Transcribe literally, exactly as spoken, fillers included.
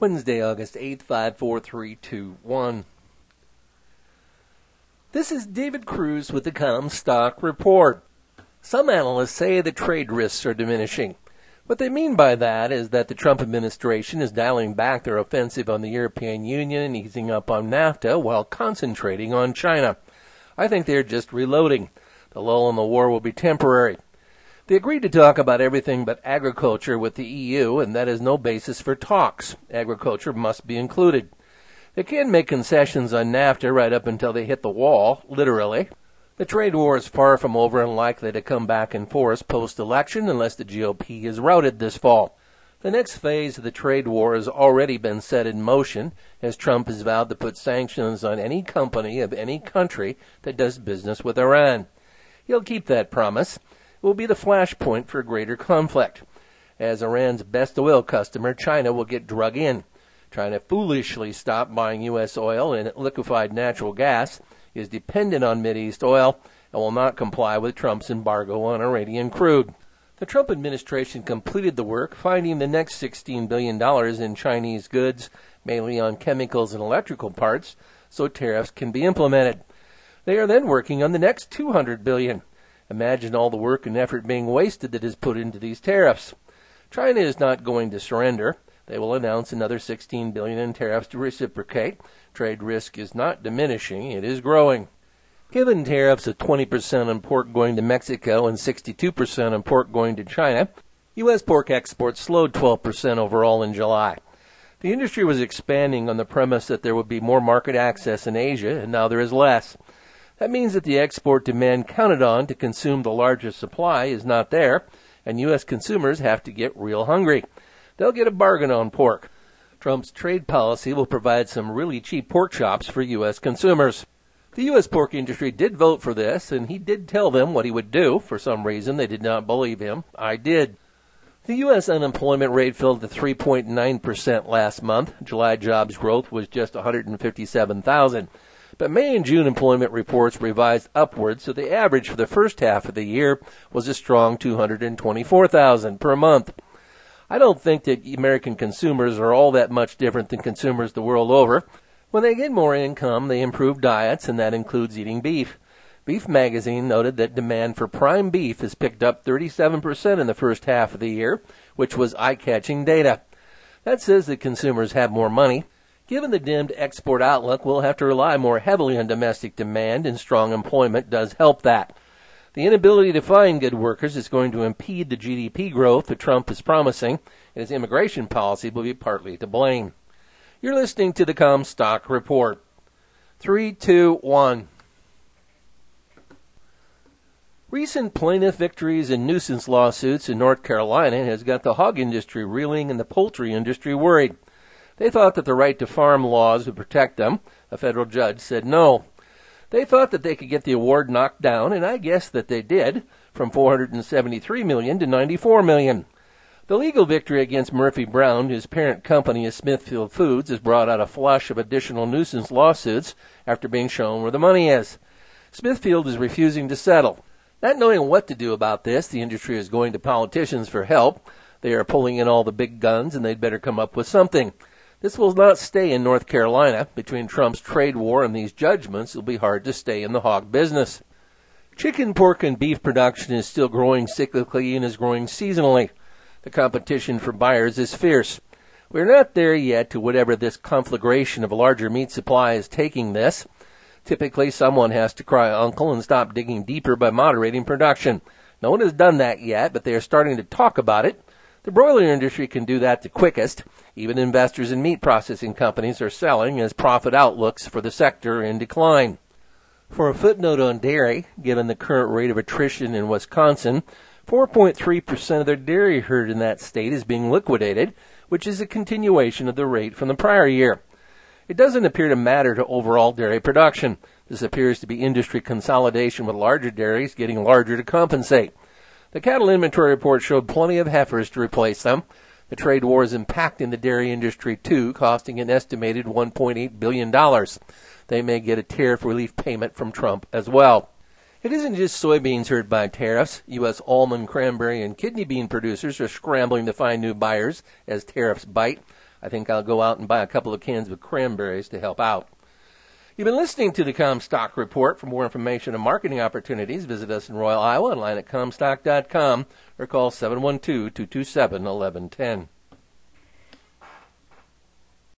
Wednesday, August eighth, five four three two one. This is David Cruz with the Comstock Report. Some analysts say that trade risks are diminishing. What they mean by that is that the Trump administration is dialing back their offensive on the European Union and easing up on NAFTA while concentrating on China. I think they're just reloading. The lull in the war will be temporary. They agreed to talk about everything but agriculture with the E U, and that is no basis for talks. Agriculture must be included. They can make concessions on NAFTA right up until they hit the wall, literally. The trade war is far from over and likely to come back in force post-election unless the G O P is routed this fall. The next phase of the trade war has already been set in motion, as Trump has vowed to put sanctions on any company of any country that does business with Iran. He'll keep that promise. It will be the flashpoint for a greater conflict. As Iran's best oil customer, China will get drug in. China foolishly stopped buying U S oil and liquefied natural gas, is dependent on Mideast oil, and will not comply with Trump's embargo on Iranian crude. The Trump administration completed the work, finding the next sixteen billion dollars in Chinese goods, mainly on chemicals and electrical parts, so tariffs can be implemented. They are then working on the next two hundred billion dollars. Imagine all the work and effort being wasted that is put into these tariffs. China is not going to surrender. They will announce another sixteen billion dollars in tariffs to reciprocate. Trade risk is not diminishing, it is growing. Given tariffs of twenty percent on pork going to Mexico and sixty-two percent on pork going to China, U S pork exports slowed twelve percent overall in July. The industry was expanding on the premise that there would be more market access in Asia, and now there is less. That means that the export demand counted on to consume the largest supply is not there, and U S consumers have to get real hungry. They'll get a bargain on pork. Trump's trade policy will provide some really cheap pork chops for U S consumers. The U S pork industry did vote for this, and he did tell them what he would do. For some reason, they did not believe him. I did. The U S unemployment rate fell to three point nine percent last month. July jobs growth was just one hundred fifty-seven thousand. But May and June employment reports revised upwards, so the average for the first half of the year was a strong two hundred twenty-four thousand per month. I don't think that American consumers are all that much different than consumers the world over. When they get more income, they improve diets, and that includes eating beef. Beef Magazine noted that demand for prime beef has picked up thirty-seven percent in the first half of the year, which was eye-catching data. That says that consumers have more money. Given the dimmed export outlook, we'll have to rely more heavily on domestic demand, and strong employment does help that. The inability to find good workers is going to impede the G D P growth that Trump is promising, and his immigration policy will be partly to blame. You're listening to the Comstock Report. Three, two, one. Recent plaintiff victories in nuisance lawsuits in North Carolina has got the hog industry reeling and the poultry industry worried. They thought that the right to farm laws would protect them. A federal judge said no. They thought that they could get the award knocked down, and I guess that they did, from four hundred seventy-three million dollars to ninety-four million dollars. The legal victory against Murphy Brown, whose parent company is Smithfield Foods, has brought out a flush of additional nuisance lawsuits after being shown where the money is. Smithfield is refusing to settle. Not knowing what to do about this, the industry is going to politicians for help. They are pulling in all the big guns, and they'd better come up with something. This will not stay in North Carolina. Between Trump's trade war and these judgments, it will be hard to stay in the hog business. Chicken, pork, and beef production is still growing cyclically and is growing seasonally. The competition for buyers is fierce. We're not there yet to whatever this conflagration of a larger meat supply is taking this. Typically, someone has to cry uncle and stop digging deeper by moderating production. No one has done that yet, but they are starting to talk about it. The broiler industry can do that the quickest. Even investors in meat processing companies are selling as profit outlooks for the sector in decline. For a footnote on dairy, given the current rate of attrition in Wisconsin, four point three percent of their dairy herd in that state is being liquidated, which is a continuation of the rate from the prior year. It doesn't appear to matter to overall dairy production. This appears to be industry consolidation with larger dairies getting larger to compensate. The cattle inventory report showed plenty of heifers to replace them. The trade war is impacting the dairy industry, too, costing an estimated one point eight billion dollars. They may get a tariff relief payment from Trump as well. It isn't just soybeans hurt by tariffs. U S almond, cranberry, and kidney bean producers are scrambling to find new buyers as tariffs bite. I think I'll go out and buy a couple of cans of cranberries to help out. You've been listening to the Comstock Report. For more information and marketing opportunities, visit us in Royal, Iowa, online at comstock dot com or call seven one two, two two seven, one one one zero.